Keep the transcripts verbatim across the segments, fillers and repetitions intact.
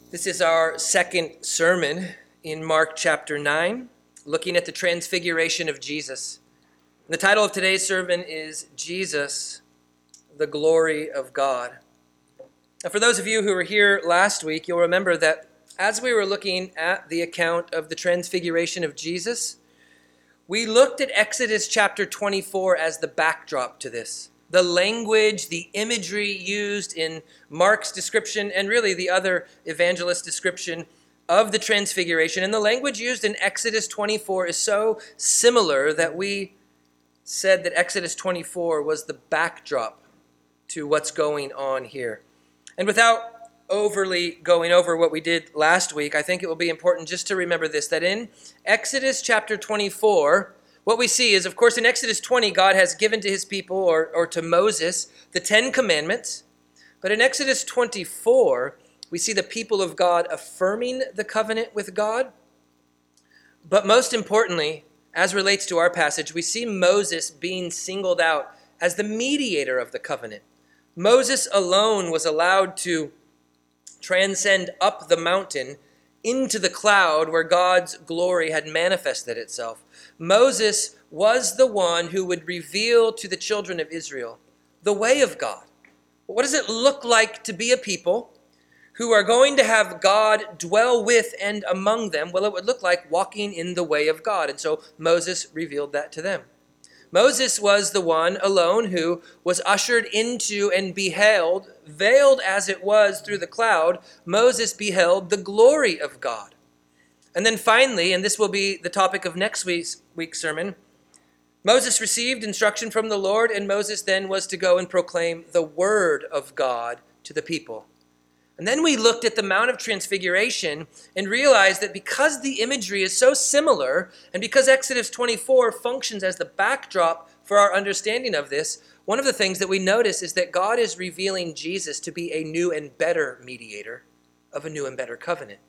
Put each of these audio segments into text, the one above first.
This is our second sermon in Mark chapter nine, looking at the transfiguration of Jesus. The title of today's sermon is Jesus, the Glory of God. Now, for those of you who were here last week, you'll remember that as we were looking at the account of the transfiguration of Jesus, we looked at Exodus chapter twenty-four as the backdrop to this. The language, the imagery used in Mark's description, and really the other evangelist description of the transfiguration, and the language used in Exodus twenty-four is so similar that we said that Exodus twenty-four was the backdrop to what's going on here. And without overly going over what we did last week, I think it will be important just to remember this, that in Exodus chapter twenty-four, what we see is, of course, in Exodus twenty, God has given to his people, or, or to Moses, the Ten Commandments. But in Exodus twenty-four, we see the people of God affirming the covenant with God. But most importantly, as relates to our passage, we see Moses being singled out as the mediator of the covenant. Moses alone was allowed to transcend up the mountain into the cloud where God's glory had manifested itself. Moses was the one who would reveal to the children of Israel the way of God. What does it look like to be a people who are going to have God dwell with and among them? Well, it would look like walking in the way of God. And so Moses revealed that to them. Moses was the one alone who was ushered into and beheld, veiled as it was through the cloud, Moses beheld the glory of God. And then finally, and this will be the topic of next week's, week's sermon, Moses received instruction from the Lord, and Moses then was to go and proclaim the word of God to the people. And then we looked at the Mount of Transfiguration and realized that because the imagery is so similar, and because Exodus twenty-four functions as the backdrop for our understanding of this, one of the things that we notice is that God is revealing Jesus to be a new and better mediator of a new and better covenant.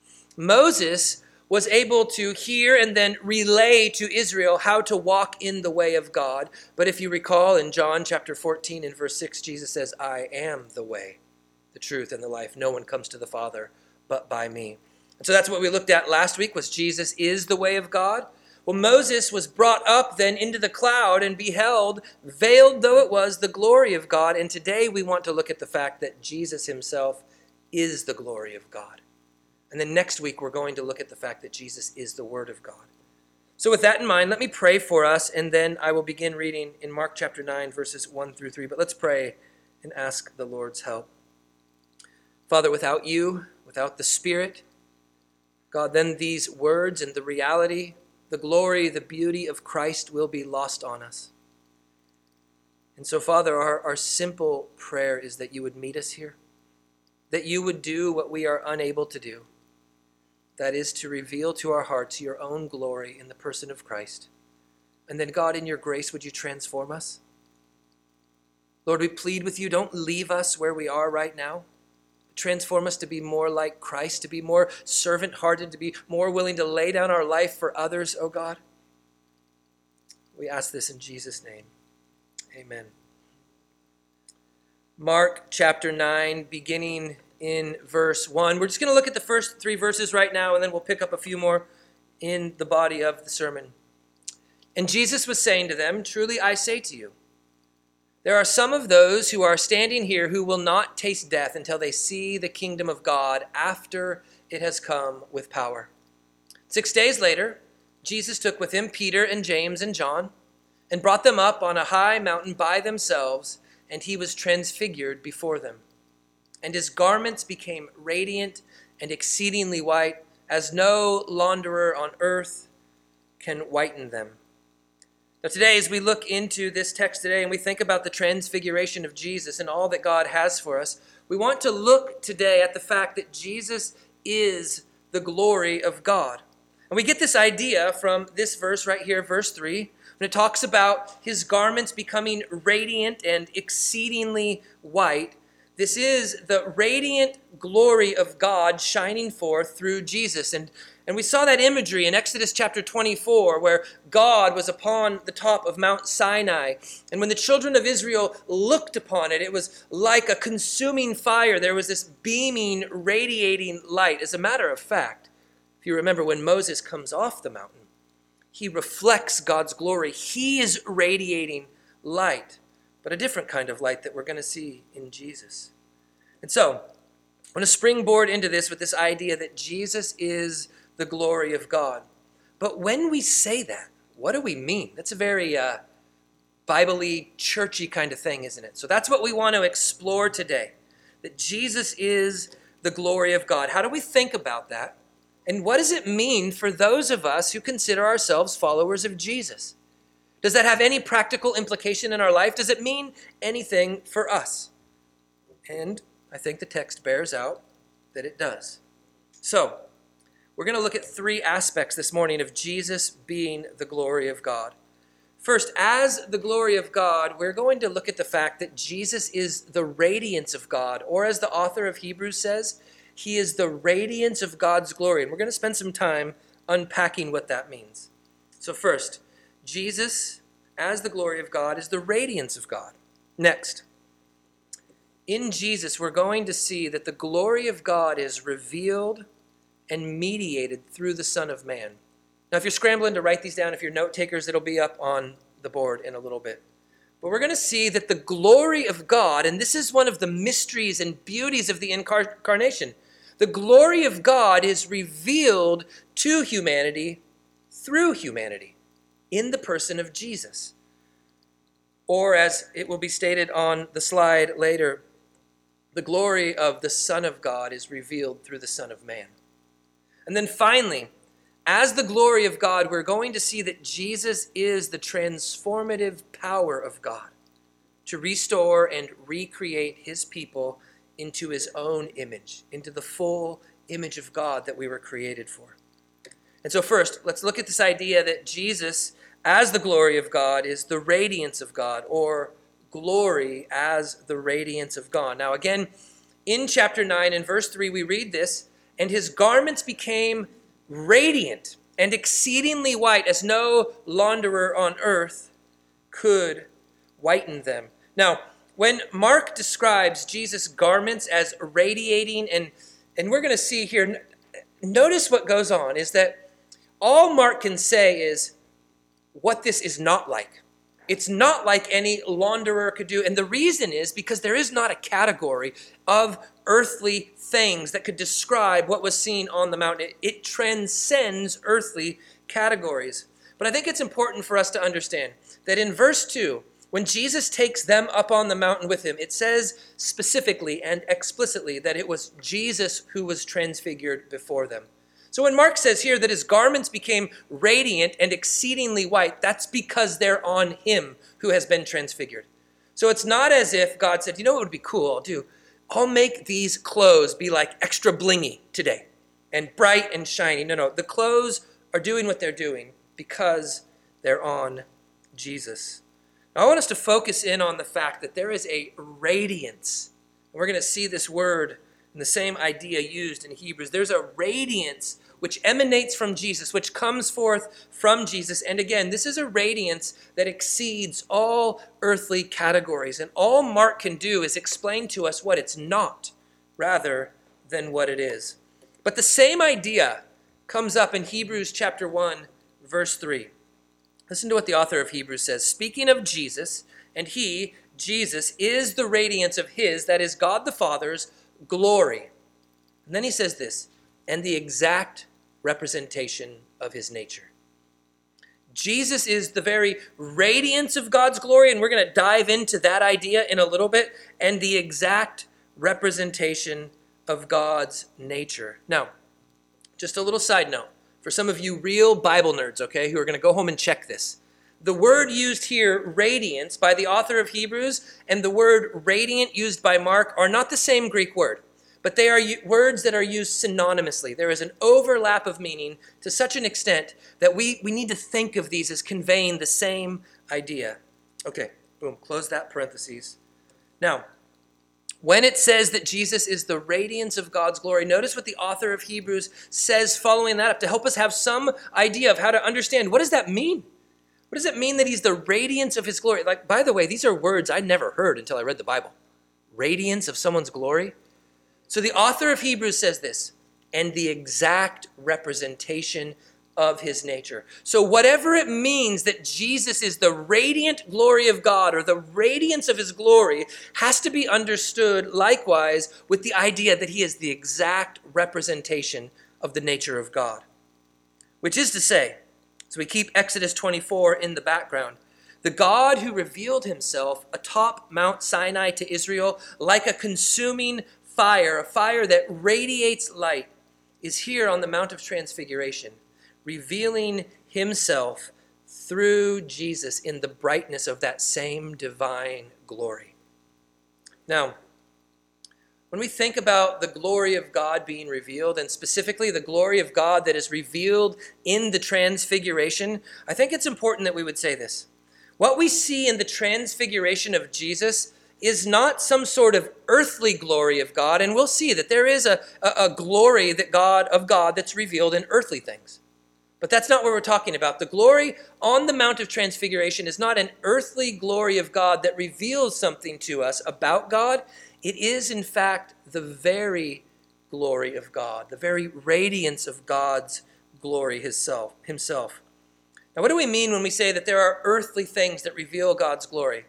Moses was able to hear and then relay to Israel how to walk in the way of God. But if you recall in John chapter fourteen and verse six, Jesus says, "I am the way, the truth, and the life. No one comes to the Father but by me." And so that's what we looked at last week, was Jesus is the way of God. Well, Moses was brought up then into the cloud and beheld, veiled though it was, the glory of God. And today we want to look at the fact that Jesus himself is the glory of God. And then next week we're going to look at the fact that Jesus is the Word of God. So with that in mind, let me pray for us, and then I will begin reading in Mark chapter nine, verses one through three. But let's pray and ask the Lord's help. Father, without you, without the Spirit, God, then these words and the reality, the glory, the beauty of Christ will be lost on us. And so, Father, our, our simple prayer is that you would meet us here, that you would do what we are unable to do, that is to reveal to our hearts your own glory in the person of Christ. And then, God, in your grace, would you transform us? Lord, we plead with you, don't leave us where we are right now. Transform us to be more like Christ, to be more servant-hearted, to be more willing to lay down our life for others, oh God. We ask this in Jesus' name. Amen. Mark chapter nine, beginning in verse one. We're just going to look at the first three verses right now, and then we'll pick up a few more in the body of the sermon. And Jesus was saying to them, "Truly I say to you, there are some of those who are standing here who will not taste death until they see the kingdom of God after it has come with power." Six days later, Jesus took with him Peter and James and John and brought them up on a high mountain by themselves, and he was transfigured before them. And his garments became radiant and exceedingly white, as no launderer on earth can whiten them. Now today, as we look into this text today and we think about the transfiguration of Jesus and all that God has for us, we want to look today at the fact that Jesus is the glory of God. And we get this idea from this verse right here, verse three, when it talks about his garments becoming radiant and exceedingly white. This is the radiant glory of God shining forth through Jesus. And, and we saw that imagery in Exodus chapter twenty-four, where God was upon the top of Mount Sinai. And when the children of Israel looked upon it, it was like a consuming fire. There was this beaming, radiating light. As a matter of fact, if you remember, when Moses comes off the mountain, he reflects God's glory. He is radiating light, but a different kind of light that we're going to see in Jesus. And so, I want to springboard into this with this idea that Jesus is the glory of God. But when we say that, what do we mean? That's a very uh, Bible-y, churchy kind of thing, isn't it? So that's what we want to explore today, that Jesus is the glory of God. How do we think about that? And what does it mean for those of us who consider ourselves followers of Jesus? Does that have any practical implication in our life? Does it mean anything for us? And I think the text bears out that it does. So, we're going to look at three aspects this morning of Jesus being the glory of God. First, as the glory of God, we're going to look at the fact that Jesus is the radiance of God, or as the author of Hebrews says, he is the radiance of God's glory. And we're going to spend some time unpacking what that means. So first, Jesus, as the glory of God, is the radiance of God. Next, in Jesus, we're going to see that the glory of God is revealed and mediated through the Son of Man. Now, if you're scrambling to write these down, if you're note takers, it'll be up on the board in a little bit. But we're going to see that the glory of God, and this is one of the mysteries and beauties of the incarnation, the glory of God is revealed to humanity through humanity in the person of Jesus. Or as it will be stated on the slide later, the glory of the Son of God is revealed through the Son of Man. And then finally, as the glory of God, we're going to see that Jesus is the transformative power of God to restore and recreate his people into his own image, into the full image of God that we were created for. And so first, let's look at this idea that Jesus, as the glory of God, is the radiance of God, or glory as the radiance of God. Now again, in chapter nine and verse three, we read this, and his garments became radiant and exceedingly white, as no launderer on earth could whiten them. Now, when Mark describes Jesus' garments as radiating, and, and we're going to see here, notice what goes on, is that all Mark can say is what this is not like. It's not like any launderer could do. And the reason is because there is not a category of earthly things that could describe what was seen on the mountain. It, it transcends earthly categories. But I think it's important for us to understand that in verse two, when Jesus takes them up on the mountain with him, it says specifically and explicitly that it was Jesus who was transfigured before them. So when Mark says here that his garments became radiant and exceedingly white, that's because they're on him who has been transfigured. So it's not as if God said, you know what would be cool, I'll do? I'll make these clothes be like extra blingy today and bright and shiny. No, no, the clothes are doing what they're doing because they're on Jesus. Now I want us to focus in on the fact that there is a radiance. And we're going to see this word and the same idea used in Hebrews. There's a radiance which emanates from Jesus, which comes forth from Jesus. And again, this is a radiance that exceeds all earthly categories. And all Mark can do is explain to us what it's not, rather than what it is. But the same idea comes up in Hebrews chapter one, verse three. Listen to what the author of Hebrews says. Speaking of Jesus, and he, Jesus, is the radiance of his, that is God the Father's, glory. And then he says this, and the exact representation of his nature. Jesus is the very radiance of God's glory, and we're going to dive into that idea in a little bit, and the exact representation of God's nature. Now, just a little side note, for some of you real Bible nerds, okay, who are going to go home and check this. The word used here, radiance, by the author of Hebrews, and the word radiant used by Mark are not the same Greek word, but they are words that are used synonymously. There is an overlap of meaning to such an extent that we, we need to think of these as conveying the same idea. Okay, boom, close that parentheses. Now, When it says that Jesus is the radiance of God's glory, notice what the author of Hebrews says following that up to help us have some idea of how to understand. What does that mean? What does it mean that he's the radiance of his glory? Like, by the way, these are words I never heard until I read the Bible. Radiance of someone's glory. So the author of Hebrews says this, and the exact representation of his nature. So whatever it means that Jesus is the radiant glory of God or the radiance of his glory has to be understood likewise with the idea that he is the exact representation of the nature of God. Which is to say, so we keep Exodus twenty-four in the background, the God who revealed himself atop Mount Sinai to Israel like a consuming fire, a fire that radiates light, is here on the Mount of Transfiguration, revealing himself through Jesus in the brightness of that same divine glory. Now, when we think about the glory of God being revealed, and specifically the glory of God that is revealed in the Transfiguration, I think it's important that we would say this. What we see in the Transfiguration of Jesus is not some sort of earthly glory of God, and we'll see that there is a, a, a glory that God of God that's revealed in earthly things. But that's not what we're talking about. The glory on the Mount of Transfiguration is not an earthly glory of God that reveals something to us about God. It is, in fact, the very glory of God, the very radiance of God's glory himself. himself. Now, what do we mean when we say that there are earthly things that reveal God's glory?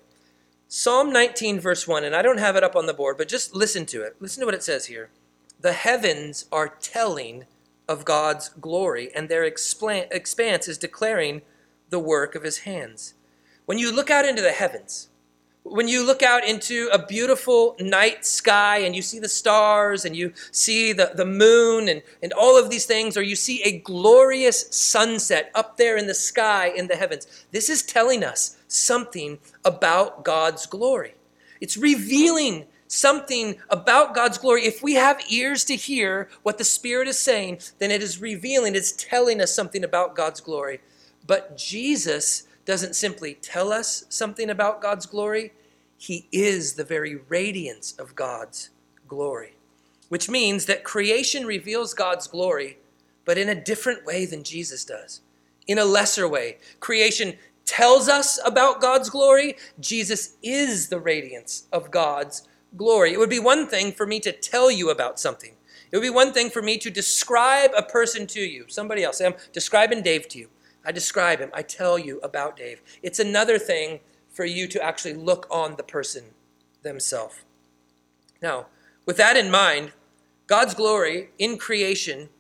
Psalm nineteen, verse one, and I don't have it up on the board, but just listen to it. Listen to what it says here. The heavens are telling of God's glory, and their explan- expanse is declaring the work of his hands. When you look out into the heavens, when you look out into a beautiful night sky and you see the stars and you see the, the moon and, and all of these things, or you see a glorious sunset up there in the sky in the heavens, this is telling us something about God's glory. It's revealing something about God's glory. If we have ears to hear what the Spirit is saying, then it is revealing, it's telling us something about God's glory. But Jesus doesn't simply tell us something about God's glory. He is the very radiance of God's glory, which means that creation reveals God's glory, but in a different way than Jesus does, in a lesser way. Creation tells us about God's glory. Jesus is the radiance of God's glory. It would be one thing for me to tell you about something. It would be one thing for me to describe a person to you. Somebody else. Say, I'm describing Dave to you. I describe him. I tell you about Dave. It's another thing for you to actually look on the person themselves. Now, with that in mind, God's glory in creation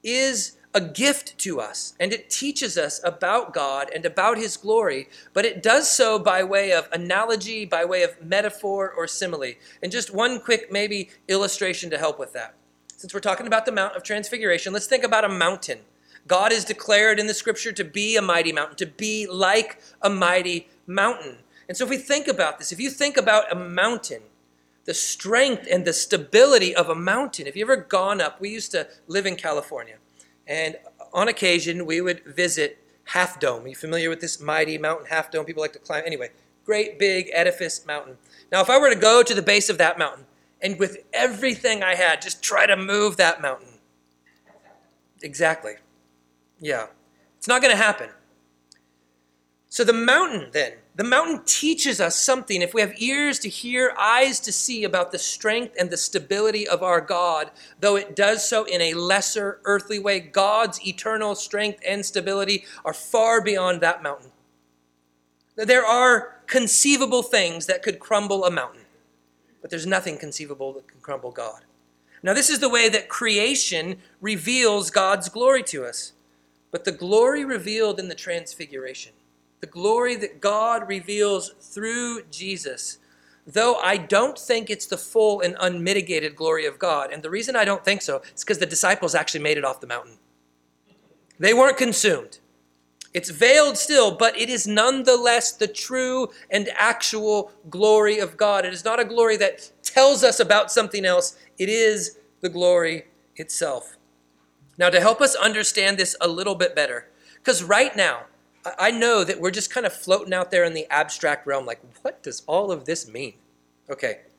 is a gift to us, and it teaches us about God and about his glory, but it does so by way of analogy, by way of metaphor or simile. And just one quick maybe illustration to help with that. Since we're talking about the Mount of Transfiguration, let's think about a mountain. God is declared in the scripture to be a mighty mountain, to be like a mighty mountain. And so if we think about this, if you think about a mountain, the strength and the stability of a mountain, if you've ever gone up, we used to live in California, and on occasion we would visit Half Dome. Are you familiar with this mighty mountain, Half Dome? People like to climb. Anyway, great big edifice mountain. Now, if I were to go to the base of that mountain and with everything I had, just try to move that mountain. Exactly. Yeah. It's not going to happen. So the mountain then, the mountain teaches us something. If we have ears to hear, eyes to see about the strength and the stability of our God, though it does so in a lesser earthly way, God's eternal strength and stability are far beyond that mountain. There are conceivable things that could crumble a mountain, but there's nothing conceivable that can crumble God. Now, this is the way that creation reveals God's glory to us. But the glory revealed in the Transfiguration, the glory that God reveals through Jesus, though I don't think it's the full and unmitigated glory of God. And the reason I don't think so is because the disciples actually made it off the mountain. They weren't consumed. It's veiled still, but it is nonetheless the true and actual glory of God. It is not a glory that tells us about something else. It is the glory itself. Now, to help us understand this a little bit better, because right now, I know that we're just kind of floating out there in the abstract realm, like, what does all of this mean? Okay,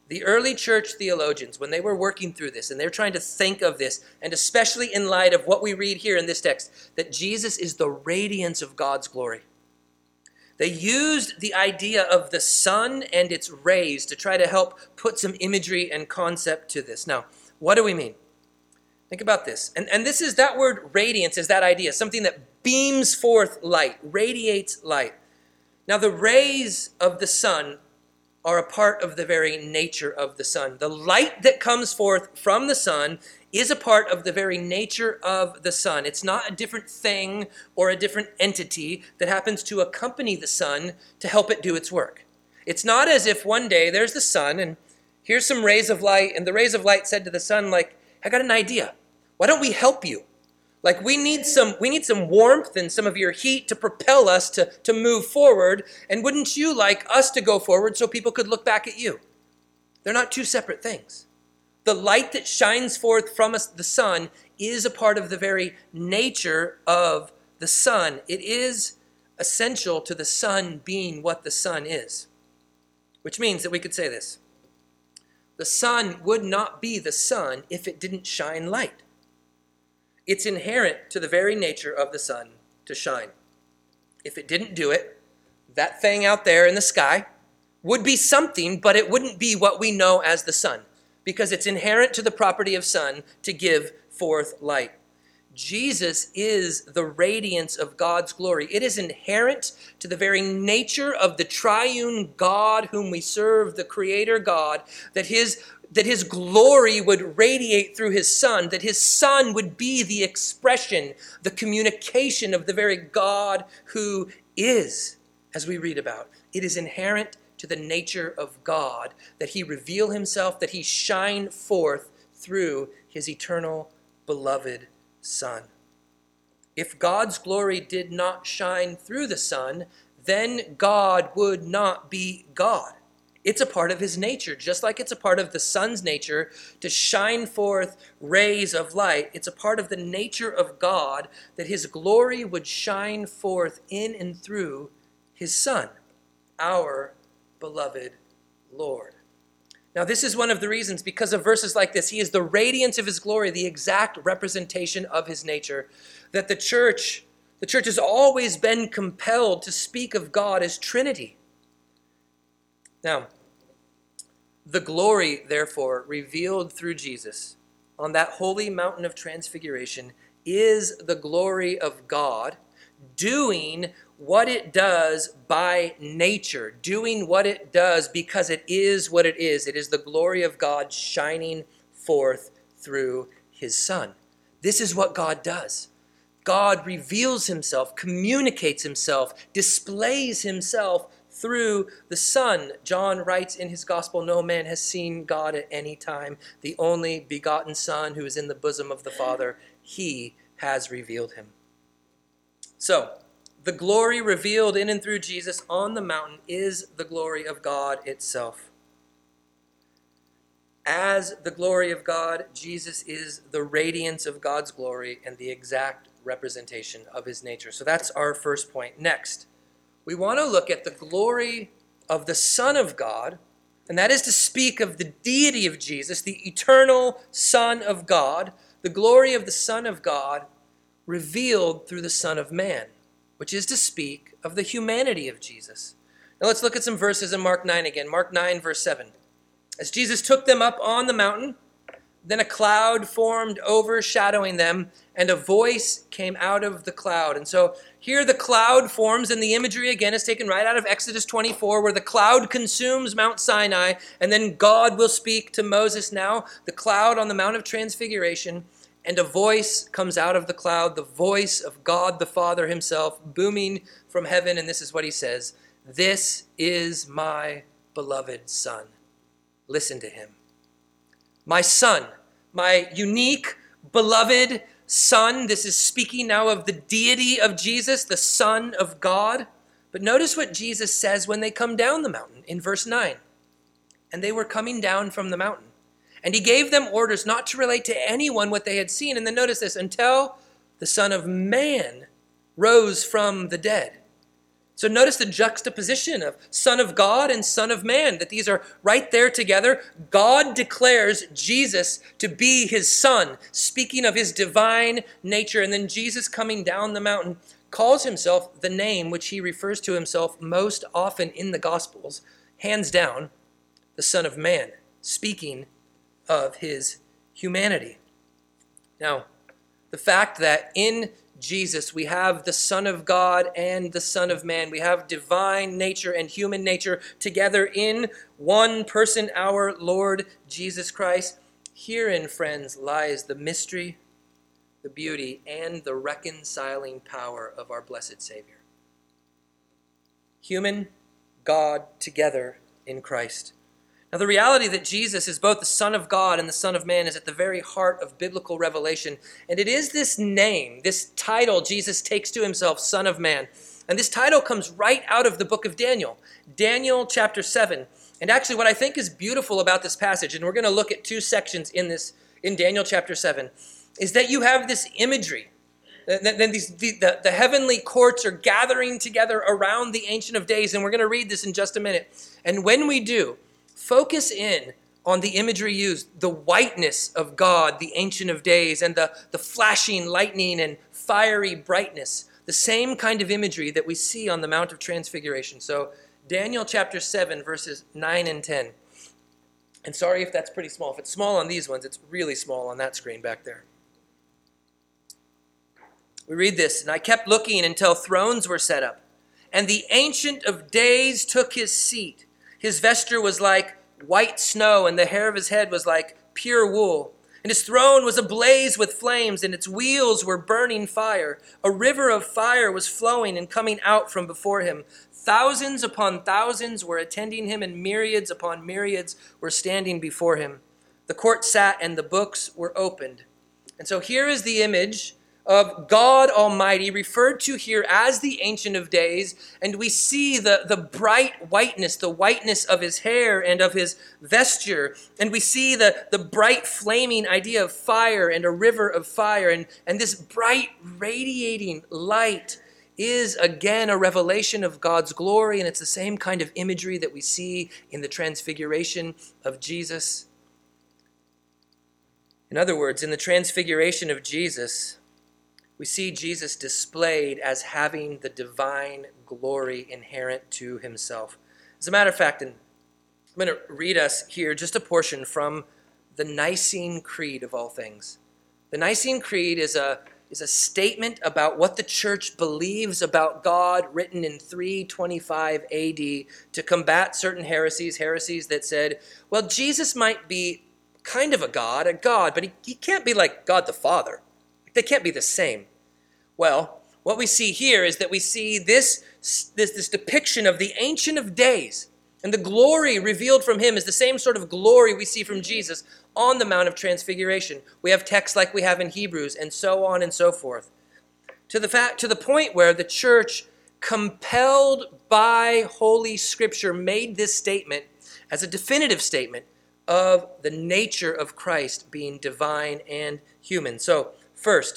The early church theologians, when they were working through this, and they're trying to think of this, and especially in light of what we read here in this text, that Jesus is the radiance of God's glory. They used the idea of the sun and its rays to try to help put some imagery and concept to this. Now, what do we mean? Think about this. And, and this is, that word radiance is that idea, something that beams forth light, radiates light. Now, the rays of the sun are a part of the very nature of the sun. The light that comes forth from the sun is a part of the very nature of the sun. It's not a different thing or a different entity that happens to accompany the sun to help it do its work. It's not as if one day there's the sun and here's some rays of light, and the rays of light said to the sun, like, I got an idea. Why don't we help you? Like, we need some we need some warmth and some of your heat to propel us to, to move forward. And wouldn't you like us to go forward so people could look back at you? They're not two separate things. The light that shines forth from us, the sun, is a part of the very nature of the sun. It is essential to the sun being what the sun is. Which means that we could say this. The sun would not be the sun if it didn't shine light. It's inherent to the very nature of the sun to shine. If it didn't do it, that thing out there in the sky would be something, but it wouldn't be what we know as the sun, because it's inherent to the property of sun to give forth light. Jesus is the radiance of God's glory. It is inherent to the very nature of the triune God whom we serve, the Creator God, that his that his glory would radiate through his Son, that his Son would be the expression, the communication of the very God who is, as we read about. It is inherent to the nature of God that he reveal himself, that he shine forth through his eternal beloved Son. If God's glory did not shine through the Son, then God would not be God. It's a part of his nature, just like it's a part of the sun's nature to shine forth rays of light. It's a part of the nature of God that his glory would shine forth in and through his Son, our beloved Lord. Now, this is one of the reasons, because of verses like this, he is the radiance of his glory, the exact representation of his nature, that the church, the church has always been compelled to speak of God as Trinity. Now, the glory, therefore, revealed through Jesus on that holy mountain of transfiguration is the glory of God doing what it does by nature, doing what it does because it is what it is. It is the glory of God shining forth through his Son. This is what God does. God reveals himself, communicates himself, displays himself through the Son. John writes in his gospel, no man has seen God at any time. The only begotten Son who is in the bosom of the Father, he has revealed him. So, the glory revealed in and through Jesus on the mountain is the glory of God itself. As the glory of God, Jesus is the radiance of God's glory and the exact representation of his nature. So that's our first point. Next, we want to look at the glory of the Son of God, and that is to speak of the deity of Jesus, the eternal Son of God, the glory of the Son of God revealed through the Son of Man, which is to speak of the humanity of Jesus. Now let's look at some verses in Mark nine again. Mark nine, verse seven. As Jesus took them up on the mountain, then a cloud formed overshadowing them, and a voice came out of the cloud. And so here the cloud forms, and the imagery again is taken right out of Exodus twenty-four, where the cloud consumes Mount Sinai, and then God will speak to Moses now, the cloud on the Mount of Transfiguration, and a voice comes out of the cloud, the voice of God the Father himself, booming from heaven, and this is what he says, "This is my beloved Son. Listen to him." My Son, my unique, beloved Son. This is speaking now of the deity of Jesus, the Son of God. But notice what Jesus says when they come down the mountain in verse nine. And they were coming down from the mountain. And he gave them orders not to relate to anyone what they had seen. And then notice this, until the Son of Man rose from the dead. So notice the juxtaposition of Son of God and Son of Man, that these are right there together. God declares Jesus to be his Son, speaking of his divine nature. And then Jesus coming down the mountain calls himself the name which he refers to himself most often in the Gospels, hands down, the Son of Man, speaking of his humanity. Now, the fact that in Jesus we have the Son of God and the Son of Man, we have divine nature and human nature together in one person, our Lord Jesus Christ. Herein, friends, lies the mystery, the beauty, and the reconciling power of our blessed Savior. Human, God, together in Christ. Now, the reality that Jesus is both the Son of God and the Son of Man is at the very heart of biblical revelation. And it is this name, this title Jesus takes to himself, Son of Man. And this title comes right out of the book of Daniel, Daniel chapter seven. And actually what I think is beautiful about this passage, and we're going to look at two sections in this, in Daniel chapter seven, is that you have this imagery. Then these, the, the, the heavenly courts are gathering together around the Ancient of Days, and we're going to read this in just a minute. And when we do, focus in on the imagery used, the whiteness of God, the Ancient of Days, and the, the flashing lightning and fiery brightness, the same kind of imagery that we see on the Mount of Transfiguration. So Daniel chapter seven, verses nine and ten. And sorry if that's pretty small. If it's small on these ones, it's really small on that screen back there. We read this, and I kept looking until thrones were set up, and the Ancient of Days took his seat. His vesture was like white snow, and the hair of his head was like pure wool. And his throne was ablaze with flames, and its wheels were burning fire. A river of fire was flowing and coming out from before him. Thousands upon thousands were attending him, and myriads upon myriads were standing before him. The court sat, and the books were opened. And so here is the image of God Almighty, referred to here as the Ancient of Days, and we see the, the bright whiteness, the whiteness of his hair and of his vesture, and we see the, the bright flaming idea of fire and a river of fire, and, and this bright radiating light is again a revelation of God's glory, and it's the same kind of imagery that we see in the transfiguration of Jesus. In other words, in the transfiguration of Jesus, we see Jesus displayed as having the divine glory inherent to himself. As a matter of fact, and I'm going to read us here just a portion from the Nicene Creed of all things. The Nicene Creed is a, is a statement about what the church believes about God, written in three twenty-five A D to combat certain heresies, heresies that said, well, Jesus might be kind of a God, a God, but he, he can't be like God the Father. They can't be the same. Well, what we see here is that we see this, this, this depiction of the Ancient of Days, and the glory revealed from him is the same sort of glory we see from Jesus on the Mount of Transfiguration. We have texts like we have in Hebrews, and so on and so forth. To the fact, to the point where the church, compelled by Holy Scripture, made this statement as a definitive statement of the nature of Christ being divine and human. So, first,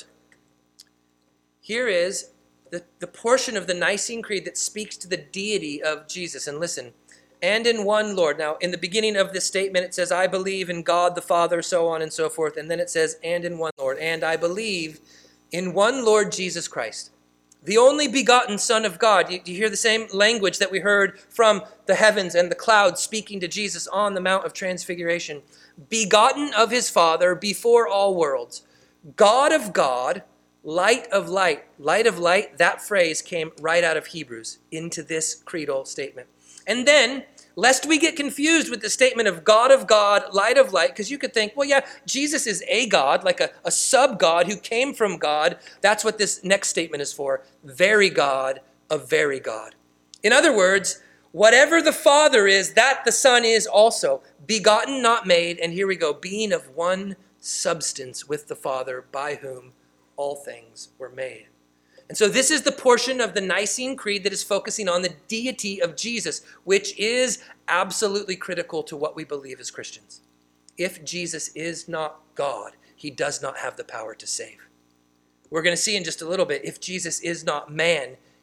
here is the, the portion of the Nicene Creed that speaks to the deity of Jesus. And listen, and in one Lord. Now, in the beginning of this statement, it says, I believe in God the Father, so on and so forth. And then it says, and in one Lord. And I believe in one Lord Jesus Christ, the only begotten Son of God. You, you hear the same language that we heard from the heavens and the clouds speaking to Jesus on the Mount of Transfiguration. Begotten of his Father before all worlds. God of God, light of light. Light of light, that phrase came right out of Hebrews into this creedal statement. And then, lest we get confused with the statement of God of God, light of light, because you could think, well, yeah, Jesus is a God, like a, a sub-God who came from God. That's what this next statement is for. Very God of very God. In other words, whatever the Father is, that the Son is also. Begotten, not made, and here we go, being of one substance with the Father, by whom all things were made. And so this is the portion of the Nicene Creed that is focusing on the deity of Jesus, which is absolutely critical to what we believe as Christians. If Jesus is not God, he does not have the power to save. We're going to see in just a little bit, if Jesus is not man,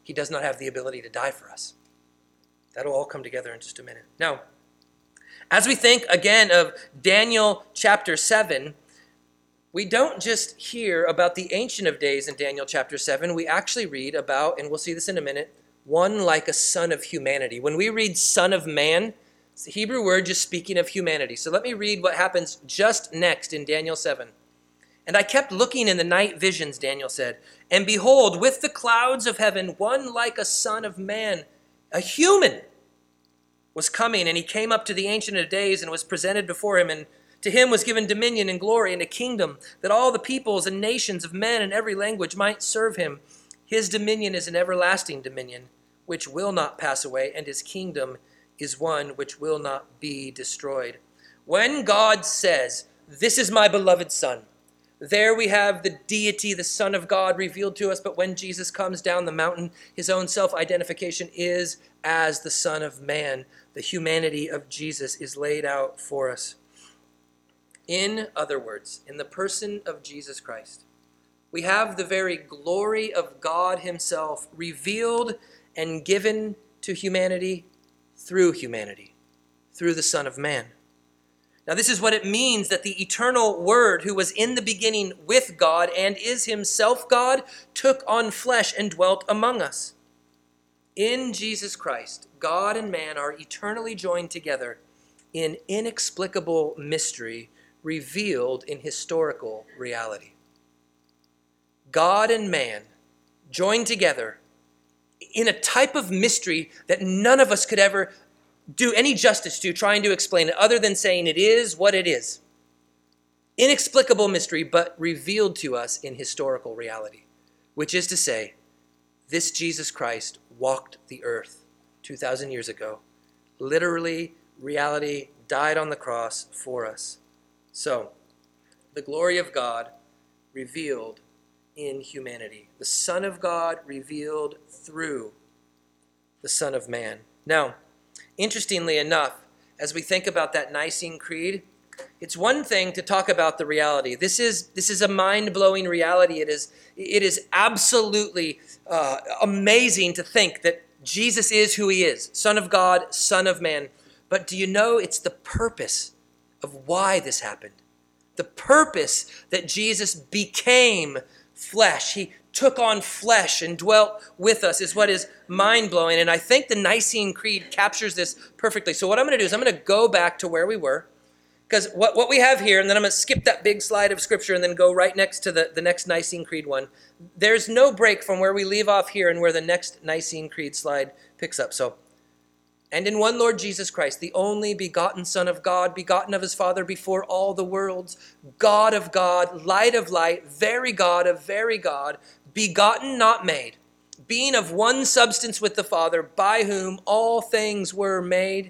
he does not have the ability to die for us. That'll all come together in just a minute. Now, as we think again of Daniel chapter seven, we don't just hear about the Ancient of Days in Daniel chapter seven. We actually read about, and we'll see this in a minute, one like a son of humanity. When we read son of man, it's the Hebrew word just speaking of humanity. So let me read what happens just next in Daniel seven. And I kept looking in the night visions, Daniel said, and behold, with the clouds of heaven, one like a son of man, a human, was coming, and he came up to the Ancient of Days and was presented before him, and to him was given dominion and glory and a kingdom, that all the peoples and nations of men in every language might serve him. His dominion is an everlasting dominion, which will not pass away, and his kingdom is one which will not be destroyed. When God says, "This is my beloved Son," there we have the deity, the Son of God, revealed to us. But when Jesus comes down the mountain, his own self-identification is as the Son of Man. The humanity of Jesus is laid out for us. In other words, in the person of Jesus Christ, we have the very glory of God himself revealed and given to humanity through humanity, through the Son of Man. Now, this is what it means that the eternal Word, who was in the beginning with God and is himself God, took on flesh and dwelt among us. In Jesus Christ, God and man are eternally joined together in inexplicable mystery revealed in historical reality. God and man joined together in a type of mystery that none of us could ever do any justice to trying to explain it, other than saying it is what it is. Inexplicable mystery, but revealed to us in historical reality, which is to say, this Jesus Christ walked the earth two thousand years ago. Literally, reality, died on the cross for us. So, the glory of God revealed in humanity. The Son of God revealed through the Son of Man. Now, interestingly enough, as we think about that Nicene Creed, it's one thing to talk about the reality. This is this is a mind-blowing reality. It is it is absolutely uh, amazing to think that Jesus is who he is, Son of God, Son of Man. But do you know it's the purpose of why this happened? The purpose that Jesus became flesh. He took on flesh and dwelt with us is what is mind-blowing. And I think the Nicene Creed captures this perfectly. So what I'm going to do is I'm going to go back to where we were. Because what, what we have here, and then I'm going to skip that big slide of Scripture and then go right next to the, the next Nicene Creed one. There's no break from where we leave off here and where the next Nicene Creed slide picks up. So, and in one Lord Jesus Christ, the only begotten Son of God, begotten of his Father before all the worlds, God of God, light of light, very God of very God, begotten, not made, being of one substance with the Father, by whom all things were made,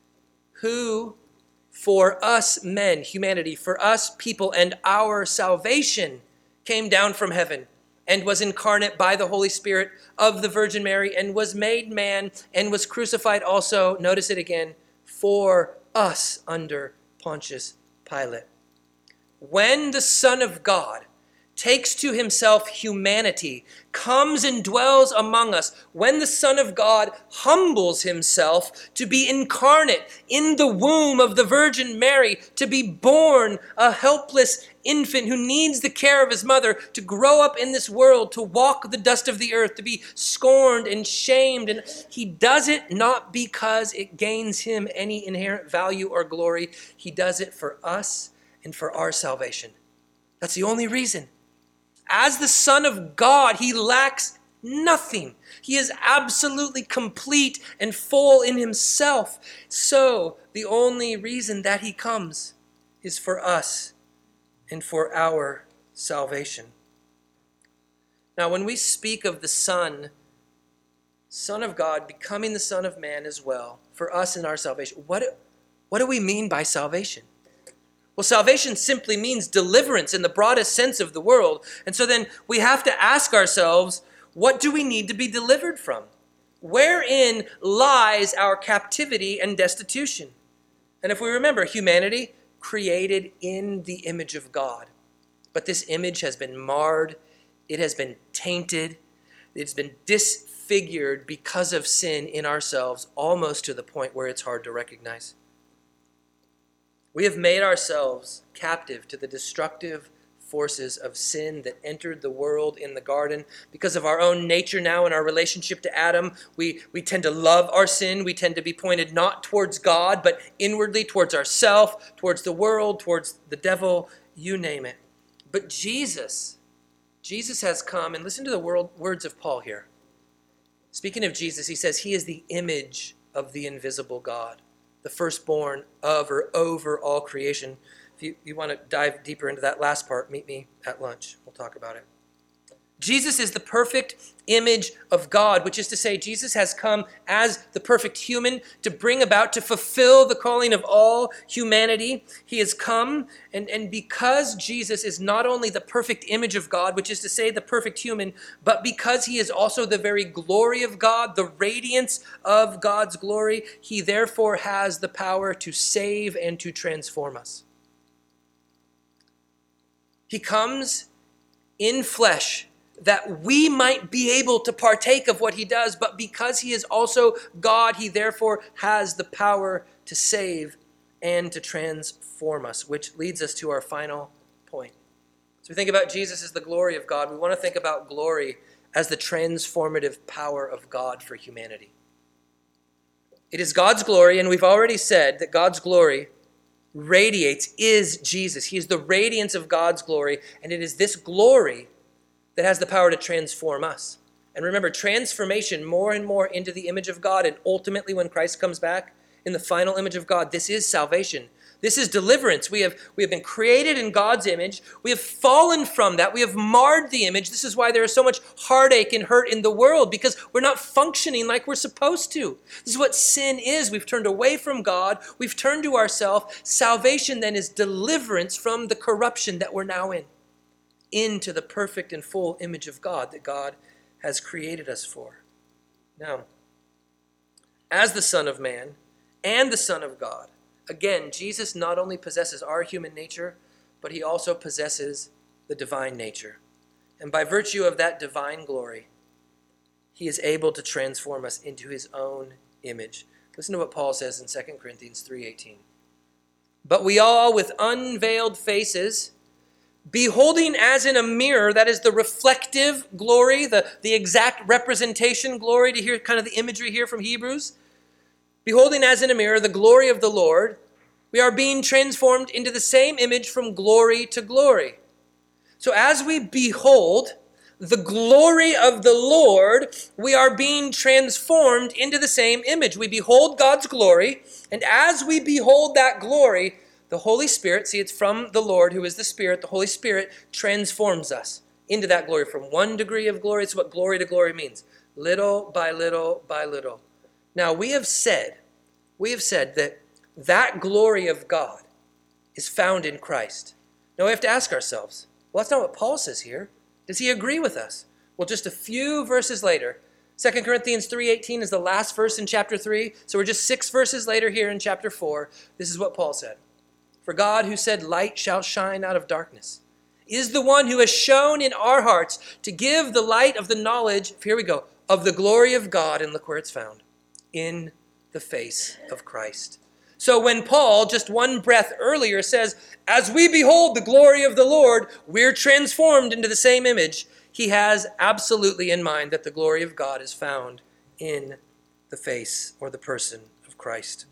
who for us men, humanity, for us people, and our salvation came down from heaven and was incarnate by the Holy Spirit of the Virgin Mary and was made man and was crucified also, notice it again, for us under Pontius Pilate. When the Son of God takes to himself humanity, comes and dwells among us, when the Son of God humbles himself to be incarnate in the womb of the Virgin Mary, to be born a helpless infant who needs the care of his mother, to grow up in this world, to walk the dust of the earth, to be scorned and shamed. And he does it not because it gains him any inherent value or glory. He does it for us and for our salvation. That's the only reason. As the Son of God, he lacks nothing. He is absolutely complete and full in himself. So the only reason that he comes is for us and for our salvation. Now, when we speak of the Son, Son of God, becoming the Son of Man as well, for us and our salvation, what, what do we mean by salvation? Well, salvation simply means deliverance in the broadest sense of the world. And so then we have to ask ourselves, what do we need to be delivered from? Wherein lies our captivity and destitution? And if we remember, humanity created in the image of God. But this image has been marred. It has been tainted. It's been disfigured because of sin in ourselves, almost to the point where it's hard to recognize. We have made ourselves captive to the destructive forces of sin that entered the world in the garden. Because of our own nature now and our relationship to Adam, we, we tend to love our sin. We tend to be pointed not towards God, but inwardly towards ourselves, towards the world, towards the devil, you name it. But Jesus, Jesus has come, and listen to the world, words of Paul here. Speaking of Jesus, he says he is the image of the invisible God, the firstborn of or over all creation. If you, you want to dive deeper into that last part, meet me at lunch. We'll talk about it. Jesus is the perfect image of God, which is to say Jesus has come as the perfect human to bring about, to fulfill the calling of all humanity. He has come, and, and because Jesus is not only the perfect image of God, which is to say the perfect human, but because he is also the very glory of God, the radiance of God's glory, he therefore has the power to save and to transform us. He comes in flesh that we might be able to partake of what he does, but because he is also God, he therefore has the power to save and to transform us, which leads us to our final point. So we think about Jesus as the glory of God. We want to think about glory as the transformative power of God for humanity. It is God's glory, and we've already said that God's glory radiates, is Jesus. He is the radiance of God's glory, and it is this glory that has the power to transform us. And remember, transformation more and more into the image of God, and ultimately when Christ comes back in the final image of God, this is salvation. This is deliverance. We have, we have been created in God's image. We have fallen from that. We have marred the image. This is why there is so much heartache and hurt in the world, because we're not functioning like we're supposed to. This is what sin is. We've turned away from God. We've turned to ourselves. Salvation then is deliverance from the corruption that we're now in, into the perfect and full image of God that God has created us for. Now, as the Son of Man and the Son of God, again, Jesus not only possesses our human nature, but he also possesses the divine nature. And by virtue of that divine glory, he is able to transform us into his own image. Listen to what Paul says in Second Corinthians three eighteen. But we all, with unveiled faces, beholding as in a mirror, that is the reflective glory, the, the exact representation glory, to hear kind of the imagery here from Hebrews. Beholding as in a mirror the glory of the Lord, we are being transformed into the same image from glory to glory. So as we behold the glory of the Lord, we are being transformed into the same image. We behold God's glory, and as we behold that glory, the Holy Spirit, see, it's from the Lord who is the Spirit, the Holy Spirit transforms us into that glory from one degree of glory. It's what glory to glory means. Little by little by little. Now, we have said, we have said that that glory of God is found in Christ. Now, we have to ask ourselves, well, that's not what Paul says here. Does he agree with us? Well, just a few verses later, Second Corinthians three eighteen is the last verse in chapter three. So we're just six verses later here in chapter four. This is what Paul said. For God, who said, light shall shine out of darkness, is the one who has shown in our hearts to give the light of the knowledge, here we go, of the glory of God, and look where it's found, in the face of Christ. So when Paul, just one breath earlier, says, as we behold the glory of the Lord, we're transformed into the same image, he has absolutely in mind that the glory of God is found in the face or the person of Christ.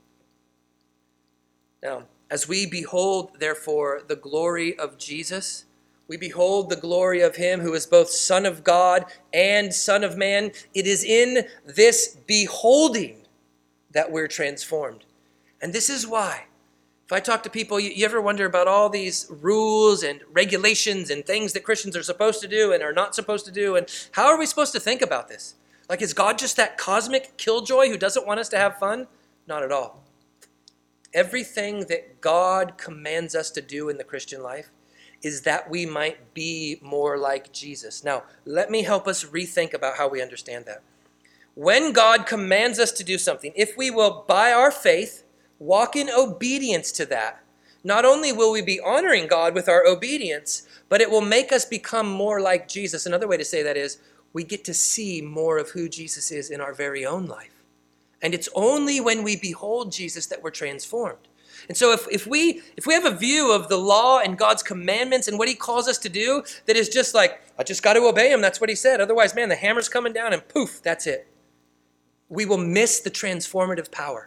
Now, as we behold, therefore, the glory of Jesus, we behold the glory of him who is both Son of God and Son of Man. It is in this beholding that we're transformed. And this is why, if I talk to people, you, you ever wonder about all these rules and regulations and things that Christians are supposed to do and are not supposed to do, and how are we supposed to think about this? Like, is God just that cosmic killjoy who doesn't want us to have fun? Not at all. Everything that God commands us to do in the Christian life is that we might be more like Jesus. Now, let me help us rethink about how we understand that. When God commands us to do something, if we will, by our faith, walk in obedience to that, not only will we be honoring God with our obedience, but it will make us become more like Jesus. Another way to say that is, we get to see more of who Jesus is in our very own life. And it's only when we behold Jesus that we're transformed. And so if, if we if we have a view of the law and God's commandments and what he calls us to do that is just like, I just got to obey him, that's what he said. Otherwise, man, the hammer's coming down and poof, that's it. We will miss the transformative power.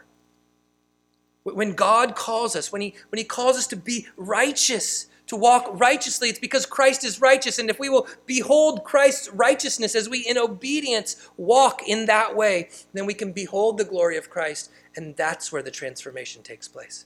When God calls us, when he, when he calls us to be righteous, to walk righteously, it's because Christ is righteous. And if we will behold Christ's righteousness as we in obedience walk in that way, then we can behold the glory of Christ. And that's where the transformation takes place.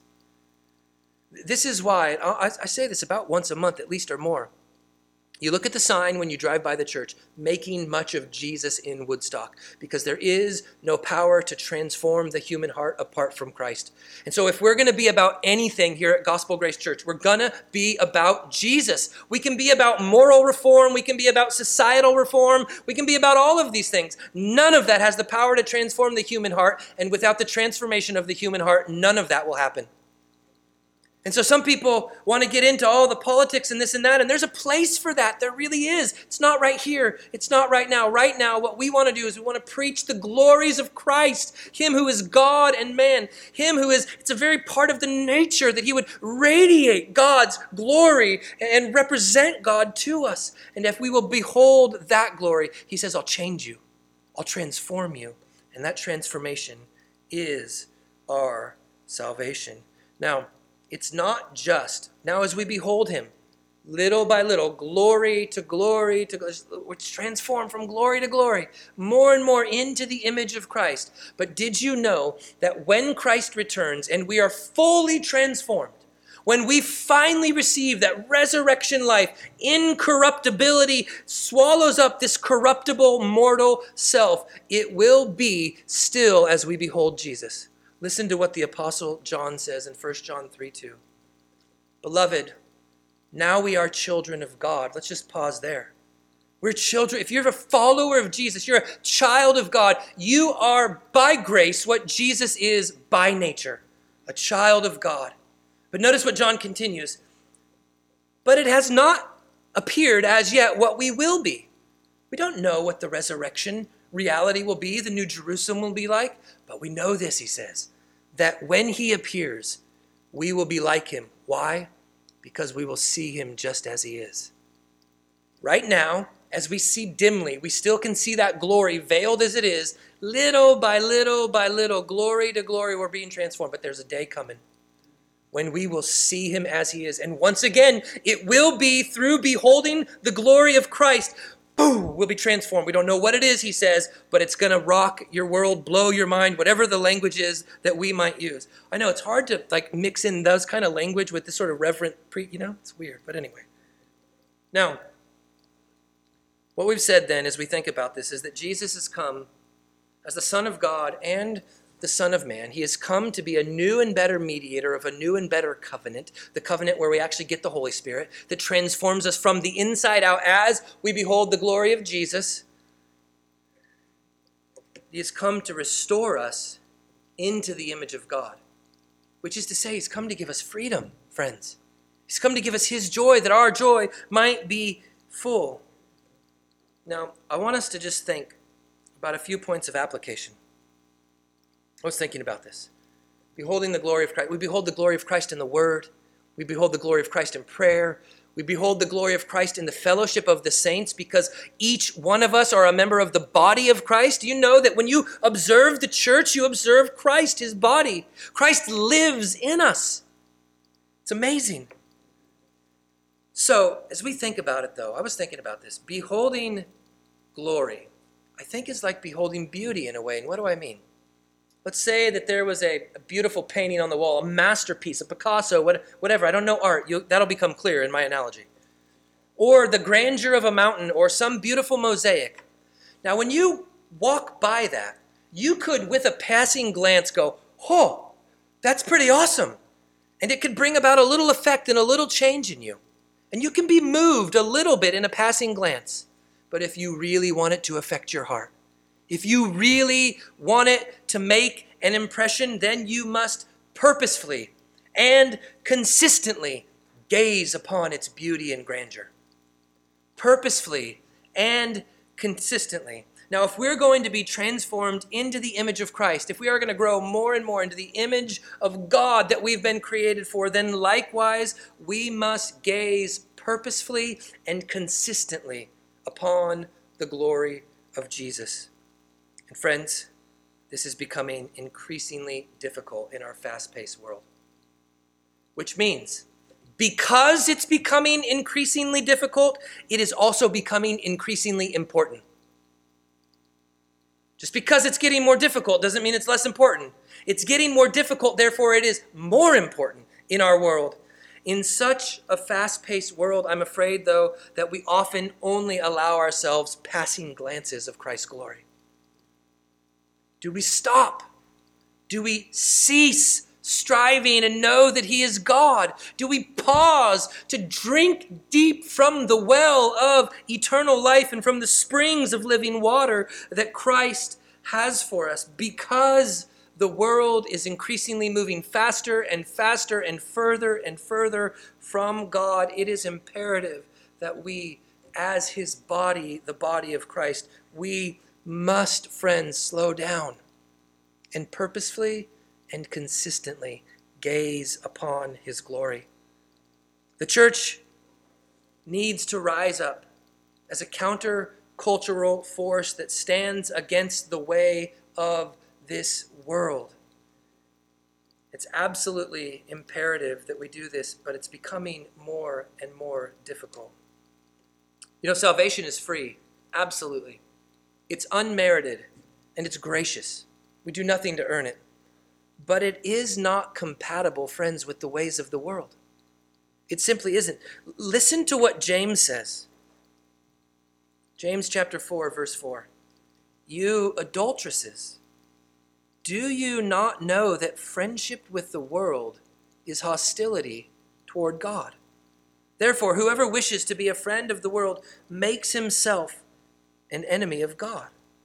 This is why, I, I say this about once a month at least or more. You look at the sign when you drive by the church, making much of Jesus in Woodstock, because there is no power to transform the human heart apart from Christ. And so if we're going to be about anything here at Gospel Grace Church, we're going to be about Jesus. We can be about moral reform. We can be about societal reform. We can be about all of these things. None of that has the power to transform the human heart. And without the transformation of the human heart, none of that will happen. And so some people want to get into all the politics and this and that, and there's a place for that. There really is. It's not right here. It's not right now. Right now, what we want to do is we want to preach the glories of Christ, him who is God and man, him who is, it's a very part of the nature that he would radiate God's glory and represent God to us. And if we will behold that glory, he says, I'll change you. I'll transform you. And that transformation is our salvation. Now, it's not just, now as we behold him, little by little, glory to glory to glory, we're transformed from glory to glory, more and more into the image of Christ. But did you know that when Christ returns and we are fully transformed, when we finally receive that resurrection life, incorruptibility swallows up this corruptible mortal self, it will be still as we behold Jesus. Listen to what the Apostle John says in First John three two. Beloved, now we are children of God. Let's just pause there. We're children. If you're a follower of Jesus, you're a child of God. You are by grace what Jesus is by nature, a child of God. But notice what John continues. But it has not appeared as yet what we will be. We don't know what the resurrection reality will be, the New Jerusalem will be like. But we know this, he says, that when he appears, we will be like him. Why? Because we will see him just as he is. Right now, as we see dimly, we still can see that glory, veiled as it is, little by little by little, glory to glory, we're being transformed. But there's a day coming when we will see him as he is. And once again, it will be through beholding the glory of Christ. Boom, we'll be transformed. We don't know what it is, he says, but it's going to rock your world, blow your mind, whatever the language is that we might use. I know it's hard to like mix in those kind of language with this sort of reverent, pre, you know, it's weird. But anyway. Now, what we've said then as we think about this is that Jesus has come as the Son of God and the Son of Man. He has come to be a new and better mediator of a new and better covenant, the covenant where we actually get the Holy Spirit that transforms us from the inside out as we behold the glory of Jesus. He has come to restore us into the image of God, which is to say he's come to give us freedom, friends. He's come to give us his joy that our joy might be full. Now, I want us to just think about a few points of application. I was thinking about this. Beholding the glory of Christ. We behold the glory of Christ in the Word. We behold the glory of Christ in prayer. We behold the glory of Christ in the fellowship of the saints because each one of us are a member of the body of Christ. Do you know that when you observe the church, you observe Christ, his body? Christ lives in us. It's amazing. So, as we think about it, though, I was thinking about this. Beholding glory, I think is like beholding beauty in a way. And what do I mean? Let's say that there was a, a beautiful painting on the wall, a masterpiece, a Picasso, what, whatever. I don't know art. You'll, that'll become clear in my analogy. Or the grandeur of a mountain or some beautiful mosaic. Now, when you walk by that, you could, with a passing glance, go, oh, that's pretty awesome. And it could bring about a little effect and a little change in you. And you can be moved a little bit in a passing glance. But if you really want it to affect your heart, if you really want it to make an impression, then you must purposefully and consistently gaze upon its beauty and grandeur. Purposefully and consistently. Now, if we're going to be transformed into the image of Christ, if we are going to grow more and more into the image of God that we've been created for, then likewise, we must gaze purposefully and consistently upon the glory of Jesus. And friends, this is becoming increasingly difficult in our fast-paced world. Which means, because it's becoming increasingly difficult, it is also becoming increasingly important. Just because it's getting more difficult doesn't mean it's less important. It's getting more difficult, therefore it is more important in our world. In such a fast-paced world, I'm afraid, though, that we often only allow ourselves passing glances of Christ's glory. Do we stop? Do we cease striving and know that he is God? Do we pause to drink deep from the well of eternal life and from the springs of living water that Christ has for us? Because the world is increasingly moving faster and faster and further and further from God, it is imperative that we, as his body, the body of Christ, we must, friends, slow down and purposefully and consistently gaze upon his glory. The church needs to rise up as a counter-cultural force that stands against the way of this world. It's absolutely imperative that we do this, but it's becoming more and more difficult. You know, salvation is free, absolutely. It's unmerited, and it's gracious. We do nothing to earn it. But it is not compatible, friends, with the ways of the world. It simply isn't. Listen to what James says. James chapter four, verse four. You adulteresses, do you not know that friendship with the world is hostility toward God? Therefore, whoever wishes to be a friend of the world makes himself an enemy of God.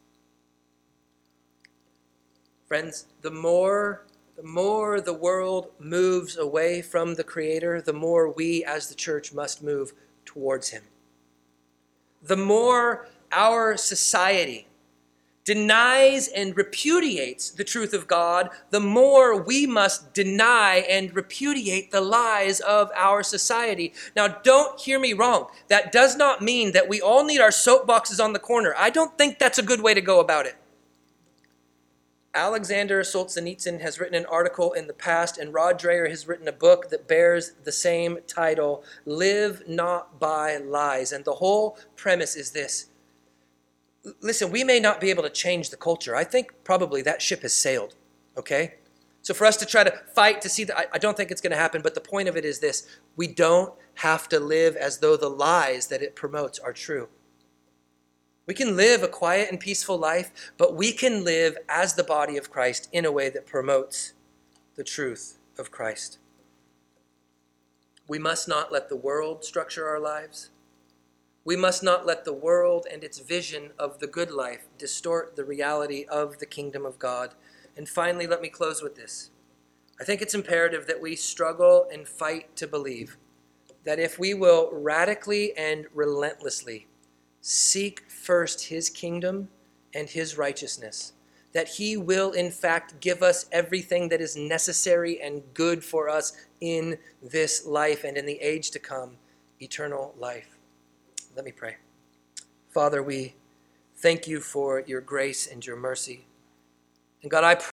Friends, the more, the more the world moves away from the Creator, the more we as the church must move towards him. The more our society denies and repudiates the truth of God, the more we must deny and repudiate the lies of our society. Now, don't hear me wrong. That does not mean that we all need our soapboxes on the corner. I don't think that's a good way to go about it. Alexander Solzhenitsyn has written an article in the past, and Rod Dreher has written a book that bears the same title, Live Not by Lies. And the whole premise is this. Listen, we may not be able to change the culture. I think probably that ship has sailed, okay? So for us to try to fight to see that, I, I don't think it's going to happen, but the point of it is this. We don't have to live as though the lies that it promotes are true. We can live a quiet and peaceful life, but we can live as the body of Christ in a way that promotes the truth of Christ. We must not let the world structure our lives. We must not let the world and its vision of the good life distort the reality of the kingdom of God. And finally, let me close with this. I think it's imperative that we struggle and fight to believe that if we will radically and relentlessly seek first his kingdom and his righteousness, that he will in fact give us everything that is necessary and good for us in this life and in the age to come, eternal life. Let me pray. Father, we thank you for your grace and your mercy. And God, I pray